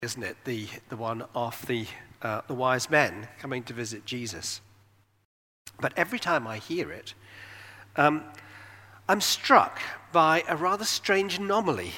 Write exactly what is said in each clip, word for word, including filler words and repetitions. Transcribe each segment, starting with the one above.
isn't it? The the one of the uh, the wise men coming to visit Jesus. But every time I hear it, um, I'm struck by a rather strange anomaly.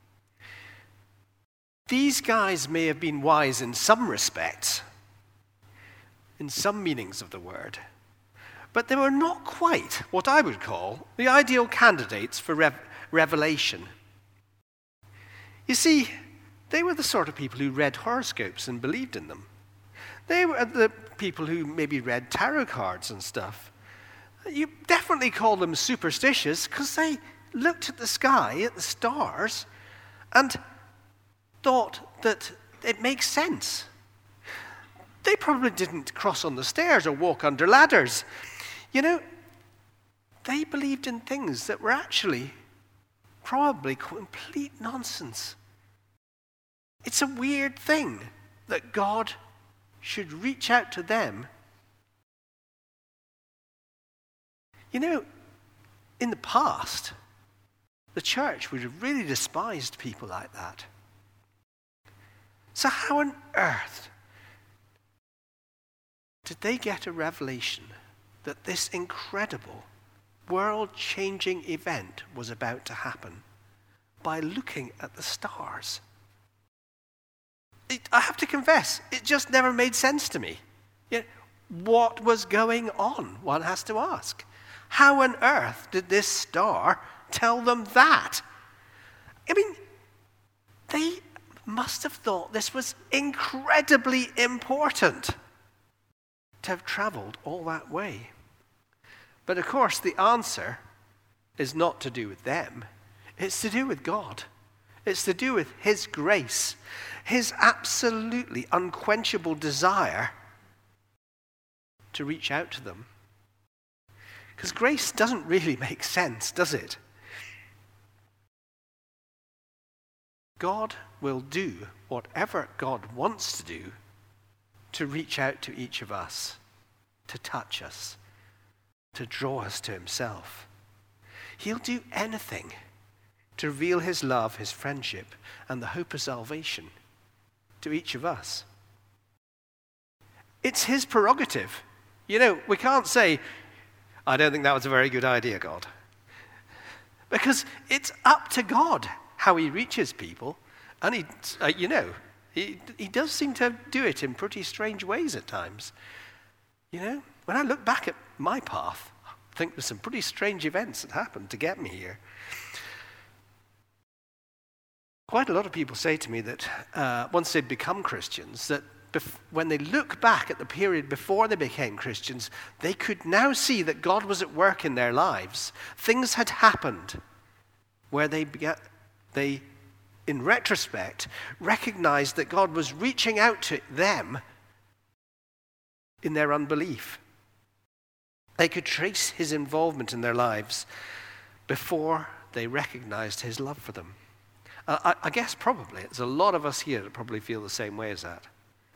These guys may have been wise in some respects, in some meanings of the word, but they were not quite what I would call the ideal candidates for rev- revelation. You see, they were the sort of people who read horoscopes and believed in them. They were the people who maybe read tarot cards and stuff. You definitely call them superstitious because they looked at the sky, at the stars, and thought that it makes sense. They probably didn't cross on the stairs or walk under ladders. You know, they believed in things that were actually probably complete nonsense. It's a weird thing that God should reach out to them. You know, in the past, the church would have really despised people like that. So how on earth did they get a revelation that this incredible, world-changing event was about to happen? By looking at the stars. It, I have to confess, it just never made sense to me. You know, what was going on, one has to ask. How on earth did this star tell them that? I mean, they must have thought this was incredibly important to have traveled all that way. But of course, the answer is not to do with them. It's to do with God. It's to do with His grace, His absolutely unquenchable desire to reach out to them. Because grace doesn't really make sense, does it? God will do whatever God wants to do to reach out to each of us, to touch us, to draw us to Himself. He'll do anything to reveal His love, His friendship, and the hope of salvation to each of us. It's His prerogative. You know, we can't say, I don't think that was a very good idea, God. Because it's up to God how He reaches people. And He, uh, you know, he, he does seem to do it in pretty strange ways at times. You know, when I look back at my path, I think there's some pretty strange events that happened to get me here. Quite a lot of people say to me that uh, once they've become Christians, that bef- when they look back at the period before they became Christians, they could now see that God was at work in their lives. Things had happened where they began, they, in retrospect, recognized that God was reaching out to them in their unbelief. They could trace His involvement in their lives before they recognized His love for them. Uh, I, I guess probably, there's a lot of us here that probably feel the same way as that.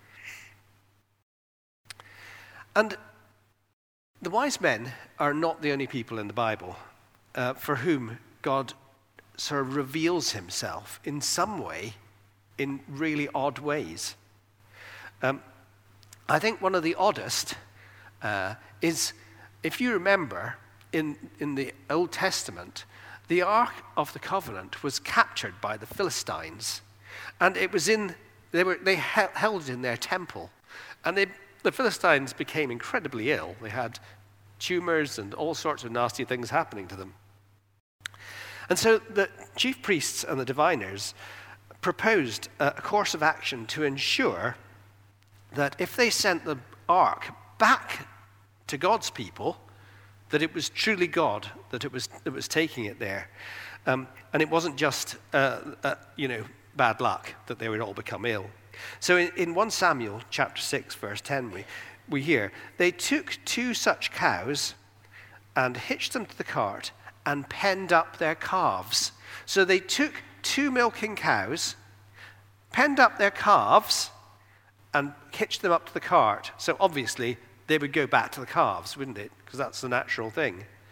And the wise men are not the only people in the Bible uh, for whom God sort of reveals Himself in some way, in really odd ways. Um, I think one of the oddest uh, is, if you remember, in, in the Old Testament, the Ark of the Covenant was captured by the Philistines, and it was in they were they held it in their temple, and they, the Philistines became incredibly ill. They had tumors and all sorts of nasty things happening to them. And so the chief priests and the diviners proposed a course of action to ensure that if they sent the Ark back to God's people, that it was truly God that it was that was taking it there, um, and it wasn't just uh, uh, you know bad luck that they would all become ill. So in, in First Samuel chapter six verse ten, we we hear they took two such cows and hitched them to the cart and penned up their calves. So they took two milking cows, penned up their calves, and hitched them up to the cart. So obviously they would go back to the calves, wouldn't it? Because that's the natural thing.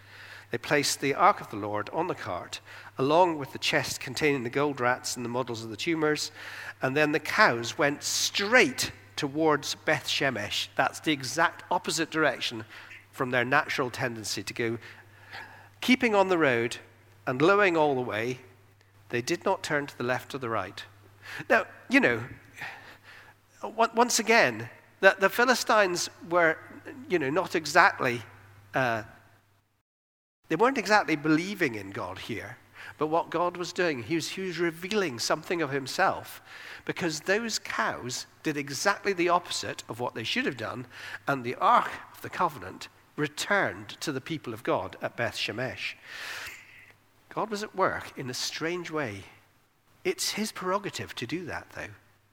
They placed the Ark of the Lord on the cart, along with the chest containing the gold rats and the models of the tumors, and then the cows went straight towards Beth Shemesh. That's the exact opposite direction from their natural tendency to go. Keeping on the road and lowing all the way, they did not turn to the left or the right. Now, you know, once again, the, the Philistines were, you know, not exactly, uh, they weren't exactly believing in God here. But what God was doing, he was, he was revealing something of himself, because those cows did exactly the opposite of what they should have done, and the Ark of the Covenant returned to the people of God at Beth Shemesh. God was at work in a strange way. It's his prerogative to do that, though.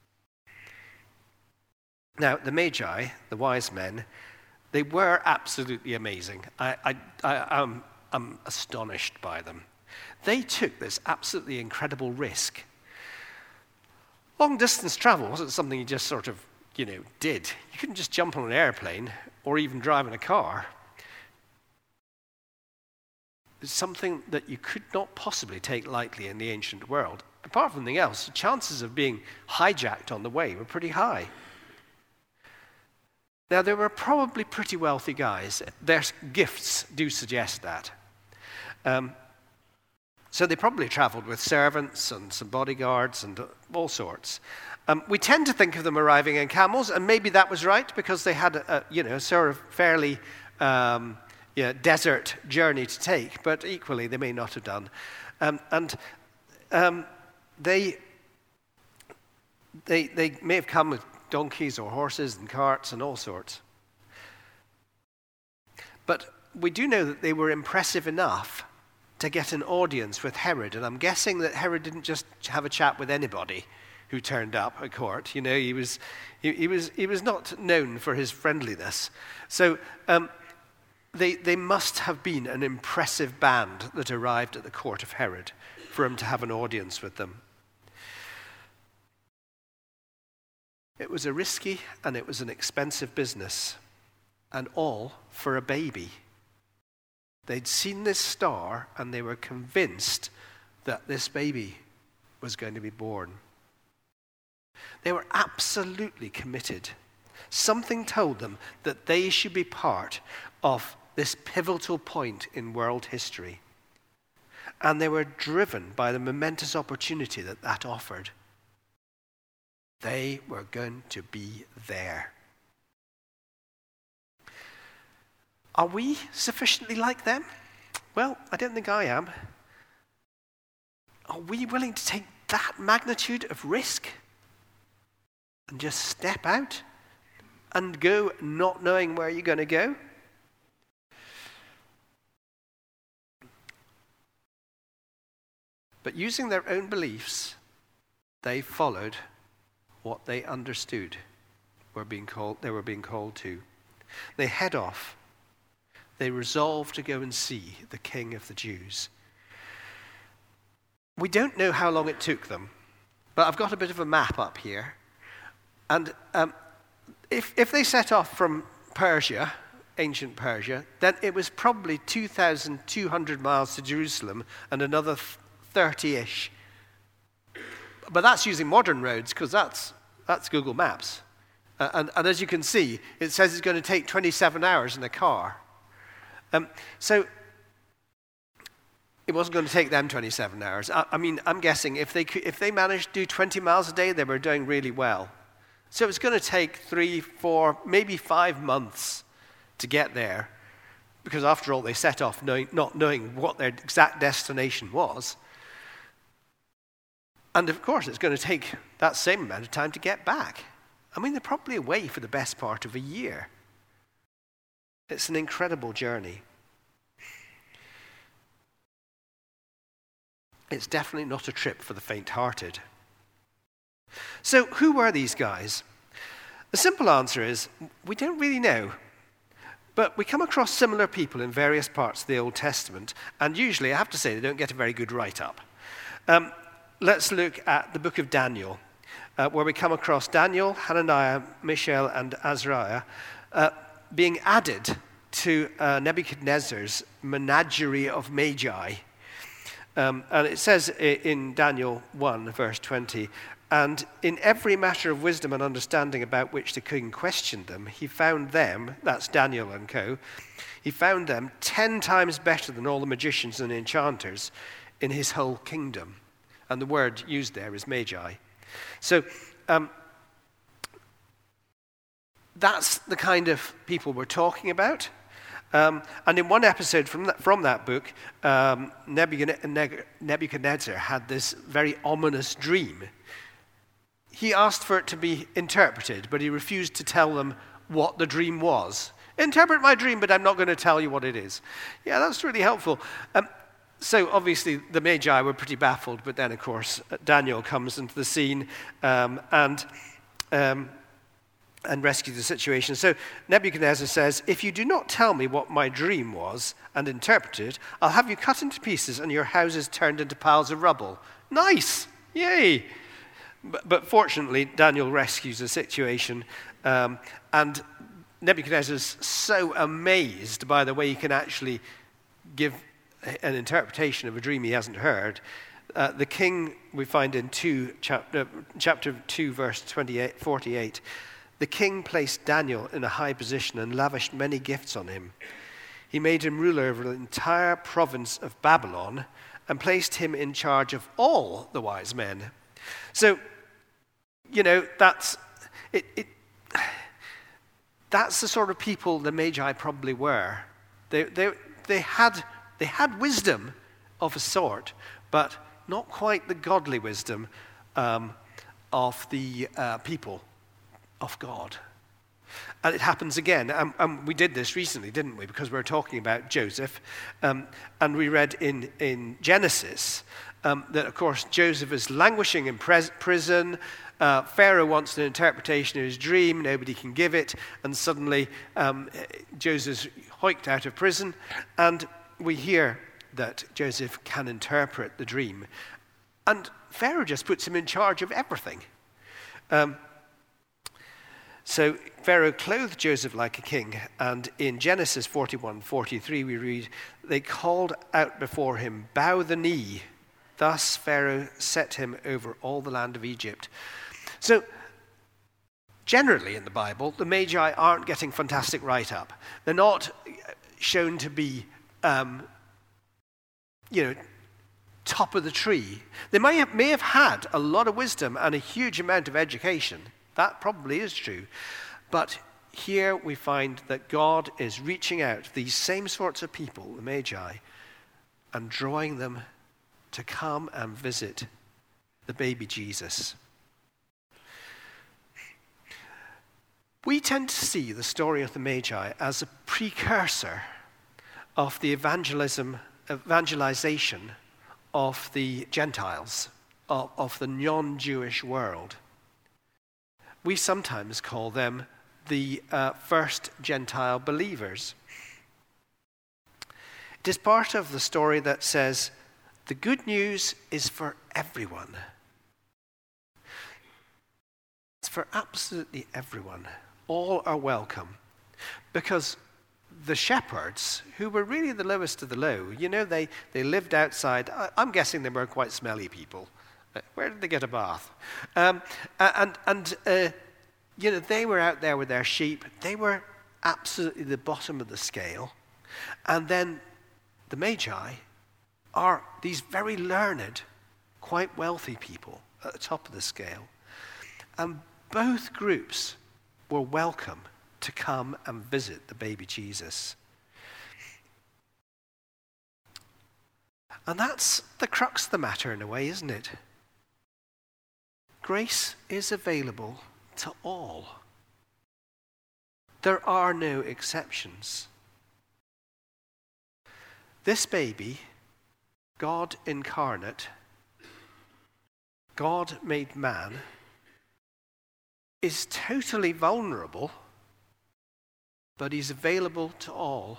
Now, the Magi, the wise men, they were absolutely amazing. I, I, I, I'm, I'm astonished by them. They took this absolutely incredible risk. Long-distance travel wasn't something you just sort of, you know, did. You couldn't just jump on an airplane or even drive in a car. It's something that you could not possibly take lightly in the ancient world. Apart from anything else, the chances of being hijacked on the way were pretty high. Now, they were probably pretty wealthy guys. Their gifts do suggest that. Um, so they probably traveled with servants and some bodyguards and all sorts. Um, we tend to think of them arriving in camels, and maybe that was right because they had a, a you know, sort of fairly um, yeah, desert journey to take, but equally they may not have done. Um, and um, they, they, they may have come with donkeys or horses and carts and all sorts. But we do know that they were impressive enough to get an audience with Herod, and I'm guessing that Herod didn't just have a chat with anybody who turned up at court. You know, he was he, he was he was not known for his friendliness. So um, they they must have been an impressive band that arrived at the court of Herod for him to have an audience with them. It was a risky and it was an expensive business, and all for a baby. They'd seen this star and they were convinced that this baby was going to be born. They were absolutely committed. Something told them that they should be part of this pivotal point in world history. And they were driven by the momentous opportunity that that offered. They were going to be there. Are we sufficiently like them? Well, I don't think I am. Are we willing to take that magnitude of risk and just step out and go not knowing where you're going to go? But using their own beliefs, they followed what they understood were being called, they were being called to. They head off. They resolve to go and see the King of the Jews. We don't know how long it took them, but I've got a bit of a map up here. And um, if, if they set off from Persia, ancient Persia, then it was probably two thousand two hundred miles to Jerusalem and another thirty-ish. But that's using modern roads because that's, that's Google Maps. Uh, and, and as you can see, it says it's going to take twenty-seven hours in a car. Um, so it wasn't going to take them twenty-seven hours. I, I mean, I'm guessing if they could, if they managed to do twenty miles a day, they were doing really well. So it's going to take three, four, maybe five months to get there, because after all, they set off knowing, not knowing what their exact destination was. And of course, it's going to take that same amount of time to get back. I mean, they're probably away for the best part of a year. It's an incredible journey. It's definitely not a trip for the faint-hearted. So who were these guys? The simple answer is, we don't really know. But we come across similar people in various parts of the Old Testament, and usually, I have to say, they don't get a very good write-up. Um, let's look at the book of Daniel, uh, where we come across Daniel, Hananiah, Mishael, and Azariah, uh, being added to uh, Nebuchadnezzar's menagerie of magi. Um, and it says in Daniel one, verse twenty, and in every matter of wisdom and understanding about which the king questioned them, he found them, that's Daniel and co., he found them ten times better than all the magicians and enchanters in his whole kingdom. And the word used there is magi. So um, that's the kind of people we're talking about. Um, and in one episode from that, from that book, um, Nebuchadnezzar had this very ominous dream. He asked for it to be interpreted, but he refused to tell them what the dream was. Interpret my dream, but I'm not going to tell you what it is. Yeah, that's really helpful. Um, so obviously the Magi were pretty baffled, but then of course Daniel comes into the scene um, and um, and rescues the situation. So Nebuchadnezzar says, if you do not tell me what my dream was and interpret it, I'll have you cut into pieces and your houses turned into piles of rubble. Nice! Yay! But, but fortunately, Daniel rescues the situation um, and Nebuchadnezzar's so amazed by the way he can actually give an interpretation of a dream he hasn't heard. Uh, the king, we find in two, chapter, chapter two, verse twenty-eight, forty-eight, the king placed Daniel in a high position and lavished many gifts on him. He made him ruler over the entire province of Babylon and placed him in charge of all the wise men. So, you know, that's it. it That's the sort of people the Magi probably were. They, they, they, had, they had wisdom of a sort, but not quite the godly wisdom um, of the uh, people of God. And it happens again. Um, um, we did this recently, didn't we? Because we were talking about Joseph. Um, and we read in, in Genesis um, that, of course, Joseph is languishing in pres- prison. Uh, Pharaoh wants an interpretation of his dream. Nobody can give it. And suddenly um, Joseph's hoiked out of prison. And we hear that Joseph can interpret the dream. And Pharaoh just puts him in charge of everything. Um, so Pharaoh clothed Joseph like a king. And in Genesis forty-one forty-three we read, they called out before him, bow the knee. Thus Pharaoh set him over all the land of Egypt. So, generally in the Bible, the Magi aren't getting fantastic write-up. They're not shown to be, um, you know, top of the tree. They may have, may have had a lot of wisdom and a huge amount of education. That probably is true. But here we find that God is reaching out to these same sorts of people, the Magi, and drawing them to come and visit the baby Jesus. We tend to see the story of the Magi as a precursor of the evangelism, evangelization of the Gentiles, of, of the non-Jewish world. We sometimes call them the uh, first Gentile believers. It is part of the story that says, the good news is for everyone. It's for absolutely everyone. All are welcome. Because the shepherds, who were really the lowest of the low, you know, they, they lived outside. I, I'm guessing they were quite smelly people. Where did they get a bath? Um, and, and uh, you know, they were out there with their sheep. They were absolutely the bottom of the scale. And then the Magi are these very learned, quite wealthy people at the top of the scale. And both groups were welcome to come and visit the baby Jesus. And that's the crux of the matter in a way, isn't it? Grace is available to all. There are no exceptions. This baby, God incarnate, God made man, is totally vulnerable, but he's available to all.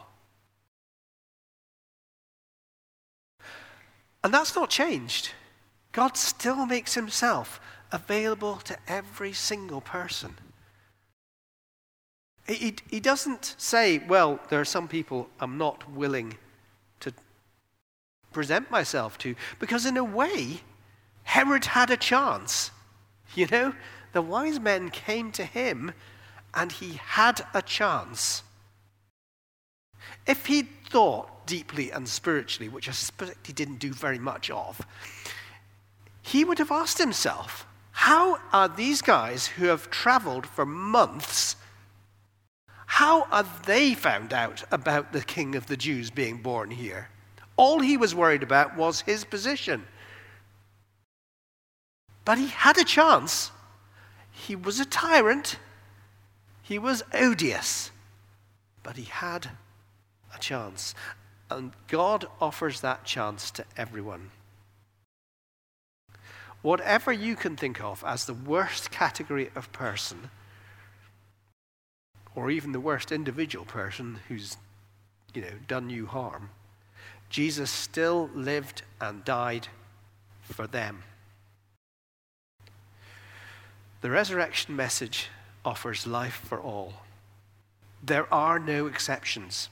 And that's not changed. God still makes himself available to every single person. He, he doesn't say, well, there are some people I'm not willing to present myself to, because in a way, Herod had a chance. You know, the wise men came to him and he had a chance. If he'd thought deeply and spiritually, which I suspect he didn't do very much of, he would have asked himself, how are these guys who have traveled for months, how have they found out about the King of the Jews being born here? All he was worried about was his position. But he had a chance. He was a tyrant. He was odious. But he had a chance. And God offers that chance to everyone. Whatever you can think of as the worst category of person, or even the worst individual person who's, you know, done you harm, Jesus still lived and died for them. The resurrection message offers life for all. There are no exceptions.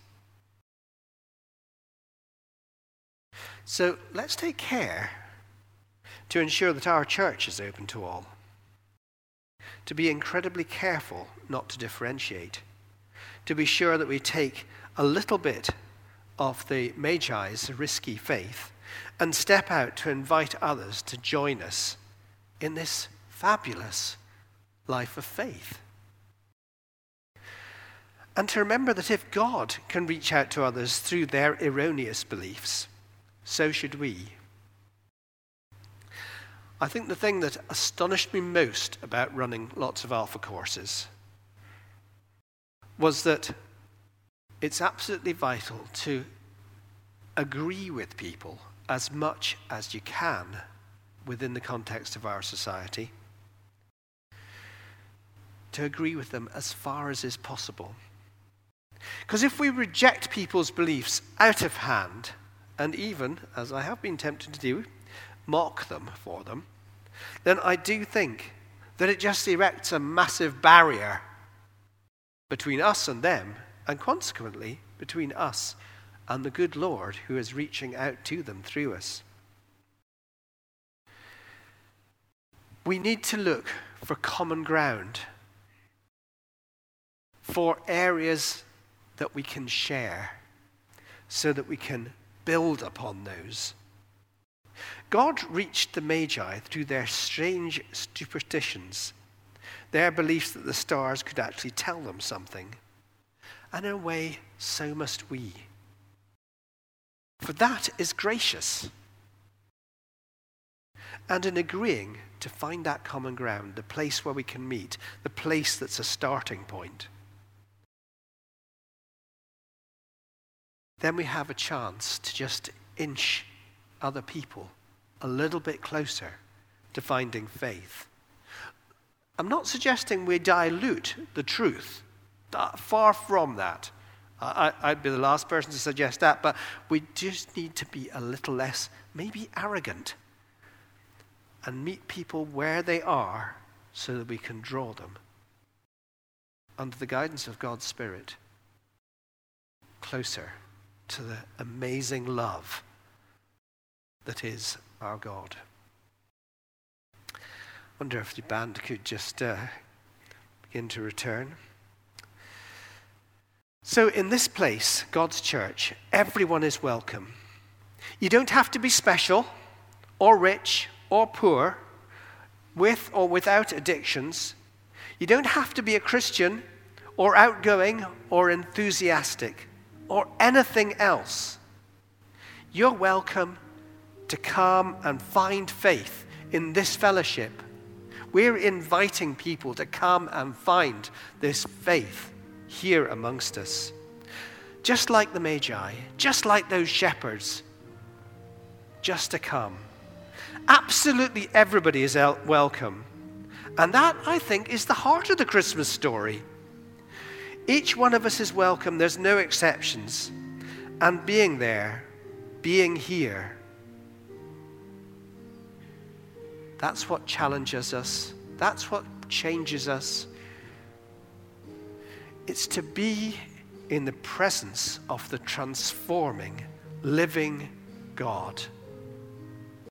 So let's take care to ensure that our church is open to all. To be incredibly careful not to differentiate. To be sure that we take a little bit of the Magi's risky faith and step out to invite others to join us in this fabulous life of faith. And to remember that if God can reach out to others through their erroneous beliefs, so should we. I think the thing that astonished me most about running lots of Alpha courses was that it's absolutely vital to agree with people as much as you can within the context of our society. To agree with them as far as is possible. Because if we reject people's beliefs out of hand, and even, as I have been tempted to do, mock them for them, then I do think that it just erects a massive barrier between us and them, and consequently between us and the good Lord who is reaching out to them through us. We need to look for common ground, for areas that we can share, so that we can build upon those. God reached the Magi through their strange superstitions, their beliefs that the stars could actually tell them something. And in a way, so must we. For that is gracious. And in agreeing to find that common ground, the place where we can meet, the place that's a starting point, then we have a chance to just inch other people a little bit closer to finding faith. I'm not suggesting we dilute the truth. Far from that. I, I'd be the last person to suggest that, but we just need to be a little less, maybe arrogant, and meet people where they are so that we can draw them, under the guidance of God's Spirit, closer to the amazing love that is our God. I wonder if the band could just uh, begin to return. So in this place, God's church, everyone is welcome. You don't have to be special or rich or poor, with or without addictions. You don't have to be a Christian or outgoing or enthusiastic or anything else. You're welcome to come and find faith in this fellowship. We're inviting people to come and find this faith here amongst us. Just like the Magi, just like those shepherds, just to come. Absolutely everybody is welcome. And that, I think, is the heart of the Christmas story. Each one of us is welcome. There's no exceptions. And being there, being here, that's what challenges us. That's what changes us. It's to be in the presence of the transforming, living God